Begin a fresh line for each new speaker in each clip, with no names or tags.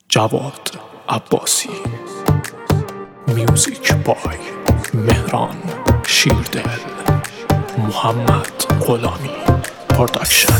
جواد عباسی. میوزیک بای مهران شیردل. محمد غلامی پروداکشن.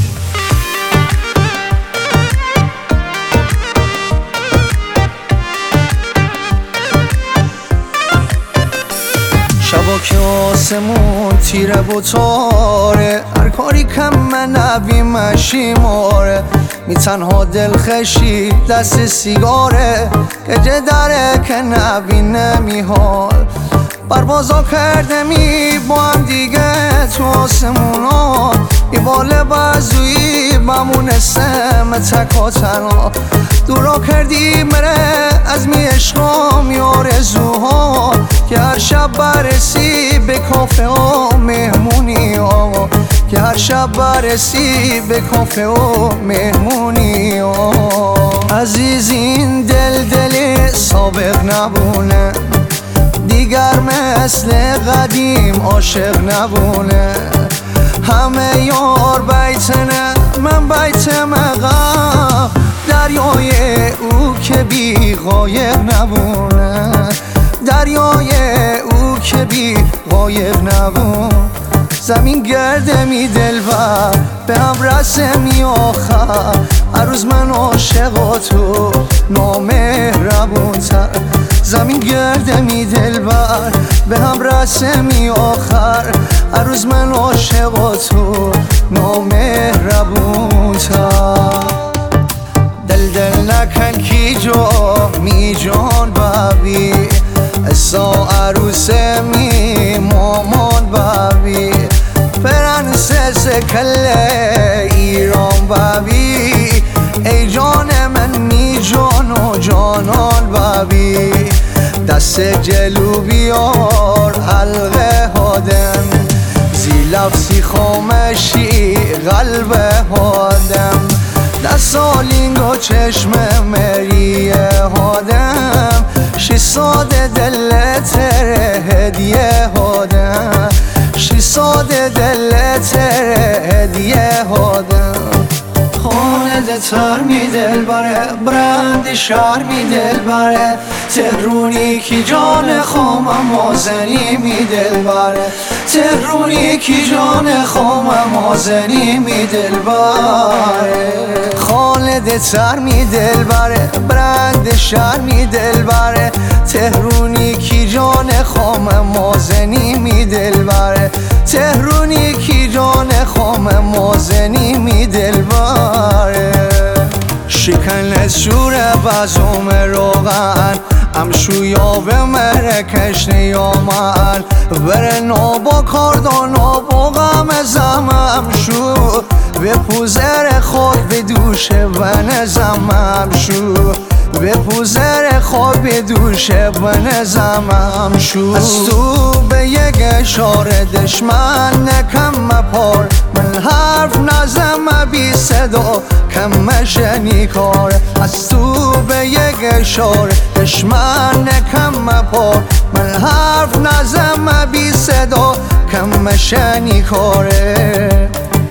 شبا که آسمون تیره و تاره، هر کاری کم من نبی مشیماره، می تنها دلخشی دست سیگاره، گجه داره که نبی نمیحال. پروازا کرده می با هم دیگه تو آسمونا، ای بال بازویی بمونستم تکا تنها. دورا کردی مره از می عشقام یارزوها، که هر شب برسی به کافه و مهمونی ها، که هر شب برسی به کافه و مهمونی ها. عزیز این دل سابق نبونه، دیگر مثل قدیم عاشق نبونه. همه یار بیتنه من بیتم عقب، دریای او که بی غایب نبونه، دریای او که بی غایب نبون. زمین گرده می دلبر به هم رسمی آخر، هر روز من عاشق تو نامهربون تر. زمین گرده می دلبر به هم رسمی آخر، هر روز من عاشق تو نامهربون تر. دل نکن کی جا می جان بابی، اسا عروس می مامان بابی، پرنسس کل ایران بابی، ای جان من می جان و جانان بابی. دست جلو بیار حلقه هادم، زی لفظی خامشی قلب هادم. دست آلینگ و چشم مریه هادم، شی ساده دل تره هدیه هادم، شی ساده دل تره هدیه هادم. خانه تر می دل بره، برند شهر می دل بره، تهرونی کی جان خامم مازنی می دل بره، تهرونی کی جان خامم مازنی می دل بره. خالد تر می دل بره، برند شهر می دل بره، تهرونی کی جان خامم مازنی می دل بره، تهرونی کی جان خامم مازنی می دل بره. شکن از شور بازوم روغن، امشویا به مرکش نیامن، بره نابا کاردان نابا غم زمم شو، به پوزر خود به دوش بنزمم شو، به پوزر خود به دوش بنزمم شو. از تو به یک اشاره دشمن نکم مپار، من حرف نزم بی صدا کم شنی کار. از تو به یک اشاره دشمن نکم مپار، من حرف نزم بی صدا کم شنی کاره.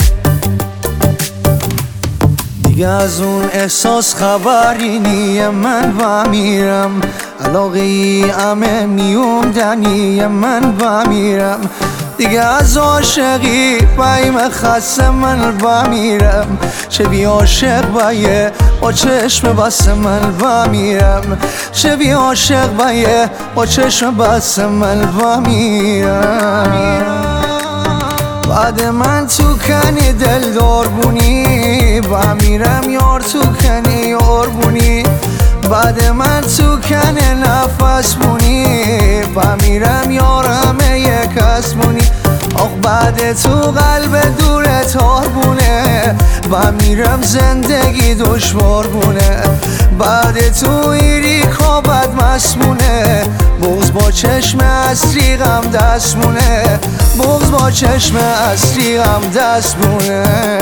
دیگه از اون احساس خبری نیه، من بمیرم علاقی همه میومدنی، من بمیرم دیگه از عاشقی بیم خسته من بمیرم. چه بی عاشق بایه با چشم بسته من بمیرم، چه بی عاشق بایه با چشم بسته من بمیرم. بعد من تو کنی دل دار بونی، بمیرم یار تو کنی یار بونی. بعد من تو کنی نفس بونی، بمیرم یار همه یک از بونی. آخ بعد تو قلب دور تار بونه، بمیرم زندگی دشوار بونه. بعد تو ایری کابد مسمونه، بغض با چشم اصلی غم دست مونه، بغض با چشم اصلی غم دست مونه.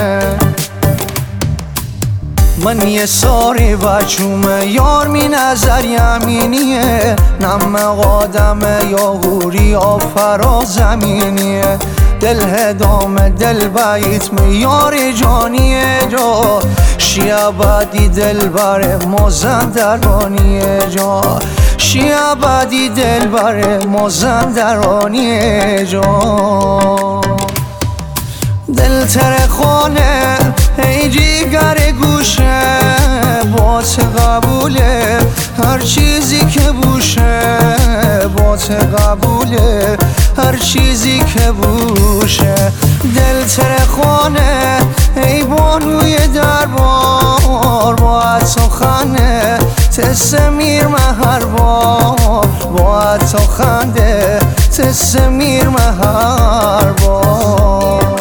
من یه ساری بچومه یار می نظر یمینیه، نم قادمه یا غوری یا فرا زمینیه. دل هدام دل بیت می یار جانیه جا، شیابادی دل بر مازندرانی جان شیابادی دل بر مازندرانی جان دل تر خانه ای جیگر گوشه بات قبوله هر چیزی که بوشه بات قبوله هر چیزی که بوشه دل تر خانه ای بانوی دربار باید سخنه تسمیر مهر بار باید سخنده تسمیر مهر بار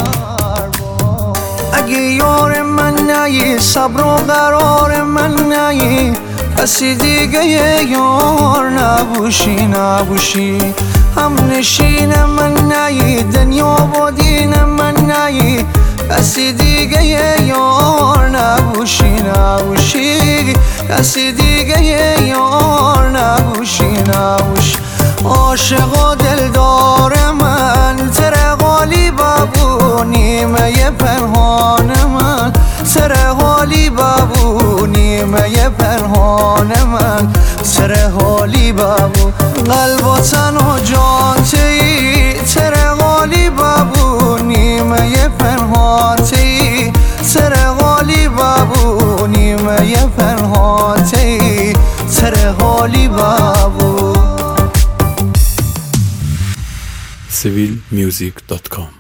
اگه یار من نایی صبر و قرار من نایی کسی دیگه یار نبوشی نبوشی هم نشین من نایی دنیا و دین من نایی کسی دیگه یار نبوشی نبوشی کسی دیگه یار نبوشی نبوشی عاشق و دلدار من تره غالی بابو نیمه پنهان من تره غالی بابو نیمه پنهان من تره غالی بابو قلب و تن و جان تی تره غالی بابو نیمه پنهان تی تره غالی بابو نیمه پنهان تی تره غالی بابو
civilmusic.com